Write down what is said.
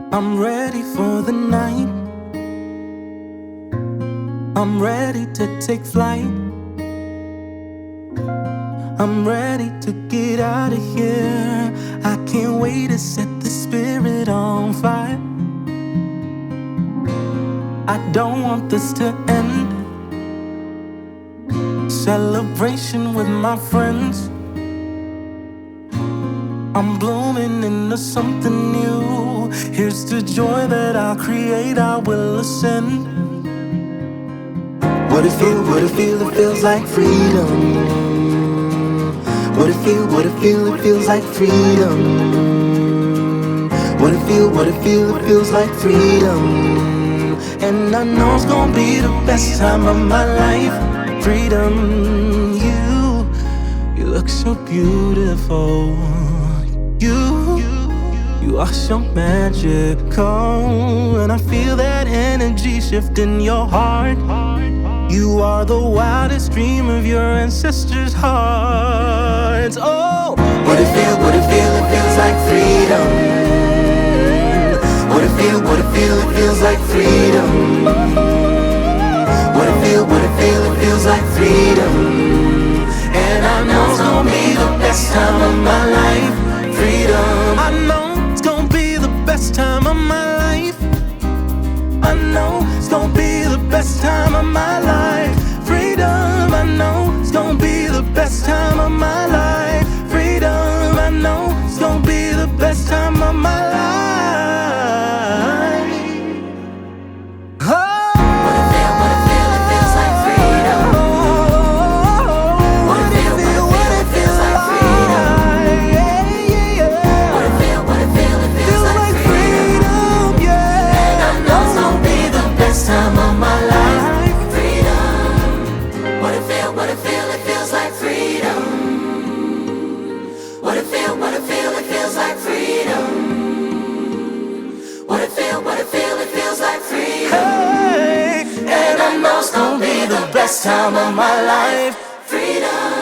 I'm ready for the night. I'm ready to take flight. I'm ready to get out of here. I can't wait to set the spirit on fire. I don't want this to end. Celebration with my friends. I'm blooming into something new. Here's the joy that I'll create, I will ascend. What it feel, it feels like freedom. What it feel, it feels like freedom. What it feel, it feels like freedom. And I know it's gonna be the best time of my life. Freedom, you look so beautiful. You are so magical, and I feel that energy shift in your heart. You are the wildest dream of your ancestors' hearts. Oh, what it feel, it feels like freedom. What it feel, it feels like freedom. What it feel, it feels like freedom. And I know it's gonna be the best time of my life. Freedom, I know it's gonna be the best time of my life. I know it's gonna be the best time of my life. Freedom, I know it's gonna be the best time of my life. Freedom, I know it's gonna be the best time of my life. Oh. What it feel, it feels like freedom. What it feel, it feels like freedom. What it feel, it feels like freedom. Yeah. And I know it's gonna be the best time of my life. Freedom. What it feel, it feels like freedom. What it feel, it feels like freedom. What it feel, it feels like freedom. Hey, and I know it's gonna be the best time of my life. Freedom.